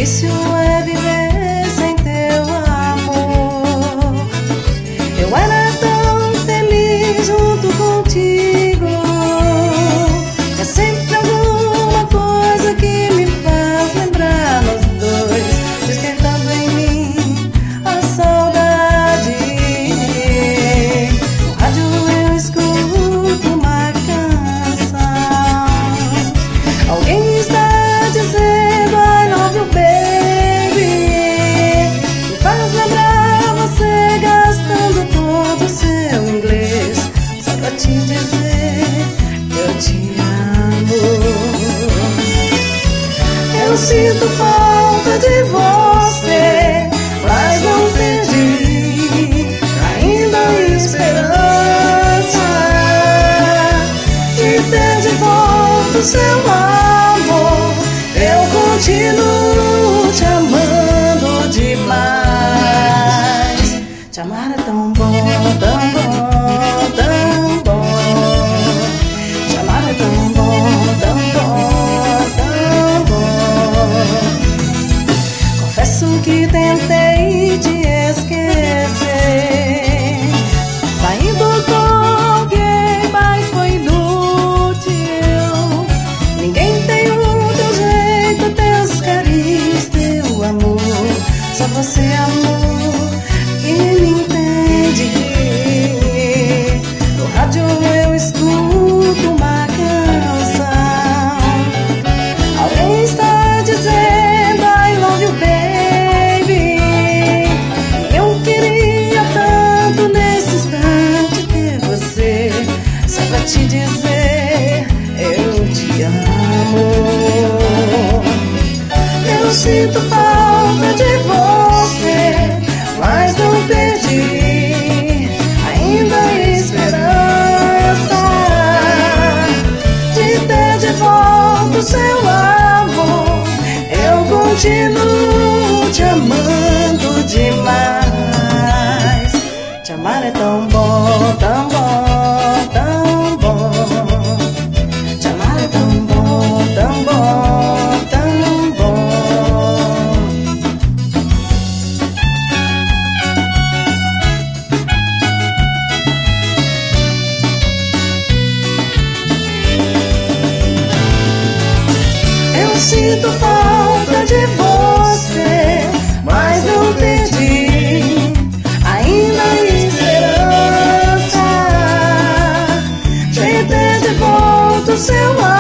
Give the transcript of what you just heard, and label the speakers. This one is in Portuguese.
Speaker 1: difícil é viver sem teu amor. Eu era tão feliz junto contigo. É sempre alguma coisa que me faz lembrar nós dois, despertando em mim a saudade. No rádio eu escuto uma canção. Alguém está dizendo I love you, baby. Me faz lembrar você gastando todo o seu inglês só pra te dizer que eu te amo. Eu sinto falta de você, mas não perdi ainda a esperança de ter de volta o seu amor. Eu continuo te amando demais. Te amar é tão bom, tão bom, tão bom. Te amar é tão bom, tão bom, tão bom. Confesso que tentei te esquecer, saindo com alguém, mas foi inútil. Ninguém tem o teu jeito, teus carinhos, teu amor. Só você, amor, que me entende. No rádio eu escuto uma canção. Alguém está dizendo I love you, baby. Eu queria tanto nesse instante ter você, só pra te dizer eu te amo. Eu sinto falta de você, mas não perdi ainda a esperança de ter de volta o seu amor. Eu continuo te amando demais. Te amar é tão bom, tão bom, tão bom. Te amar é tão bom, tão bom, tão bom. Eu sinto falta de você, mas não perdi ainda a esperança de ter de volta o seu amor.